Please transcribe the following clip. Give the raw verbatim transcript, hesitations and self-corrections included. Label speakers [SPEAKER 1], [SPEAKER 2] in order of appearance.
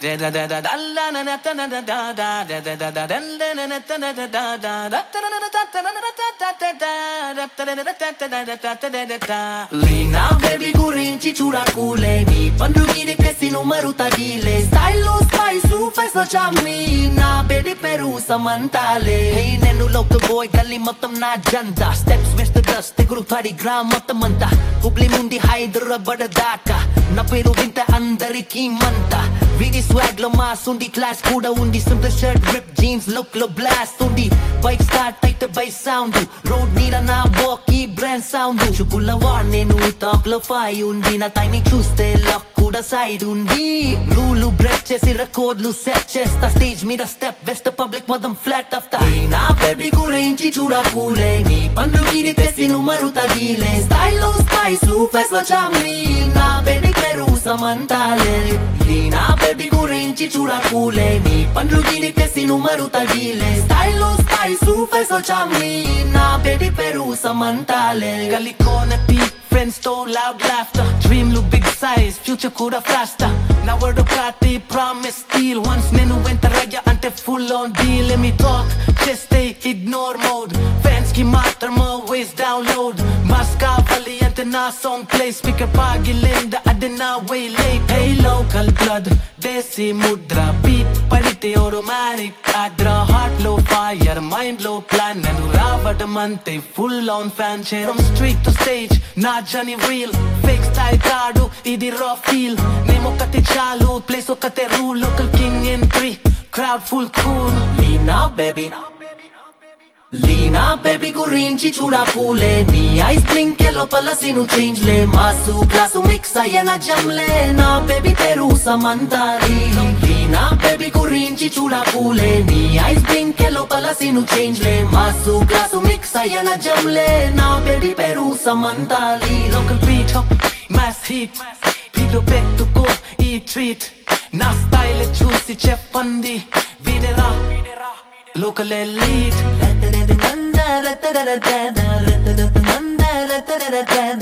[SPEAKER 1] Leena baby గురించి చూడకూలే నీ పండు గిరికేసి నుమరు తగిలే స్టైల్ స్పైస్ ఫైస్ చామ్ని నా బేబీ పేరు సమంతాలే నేను లోక్ బాయ్ గల్లీ మొత్తం నా జంట స్టెప్స్ వేస్తే డస్ట్ తెగులు పడి గ్రామ్ మొత్తం అంతా హుబ్లీ నుండి హైదరాబాద్ దాకా నా పేరు వింటే అందరికీ మంట వీడి స్వాగ్ లో మాస్ ఉంది క్లాస్ కూడా ఉంది simple shirt rip jeans look లో బ్లాస్ట్ ఉంది బైక్ స్టార్ట్ అయితే బైక్ సౌండ్ రోడ్ మీద నా వాకీ బ్రాండ్ సౌండ్ చుకుల వార్ నేను టాక్ లో ఫై ఉంది నా టైం చూస్తే లక్ కూడా సైడ్ ఉంది రూలు బ్రేక్ చేసి రికార్డులు సెట్ చేస్తా స్టేజ్ మీద స్టెప్ వెస్ట్ పబ్లిక్ మొత్తం ఫ్లాట్ అవుతా నా బేబీ గురించి చూడకూలే నీ పండు గిరికేసి నుమరు తగిలే స్టైల్ స్పైస్ ఫెస్ చామ్ని నా బేబీ పేరు సమంతాలే నా బేబీ గురించి చూడకూలే నీ పండ్లు గిరికేసి నుమరు తగిలే స్టైల్ స్పైస్ ఫెస్ చామ్ని నా బేబీ పేరు సమంతాలే గల్లీ corner tea friends to loud laughter dream look big size future kuda faster now word of party promise steal once nenu went raya ante full on deal let me talk just stay ignore mode fans ki matter more ways download Moscow valley ante na song play speaker pagilinda adena way late hey local blood desi mudra beat padite automatic adra heart low fire mind low plan nenu ravadamante full on fan chair from street to stage na Johnny real fake style kaadu idi raw feel name okate chalu place okate rule local king entry crowd full cool Lina baby Lina baby గురించి చూడకూలే నీ eyes blink లోపల scene change లే mass class mix అయ్యన జమ్లే నా baby పేరు సమంతాలి లీనా బేబీ గురించి చూడకూలే నీ ఐస్ బ్లింక్ లోపల సీను చేంజ్ లే మాసు క్లాసు మిక్స్ అయ్యన జమ్లే నా బేబీ పేరు సమంతాలి లోకల్ బీట్ మాస్ హిట్ పీలో పెట్టుకో ఈ ట్రీట్ నా స్టైల్ చూసి చెప్పండి వినరా local elite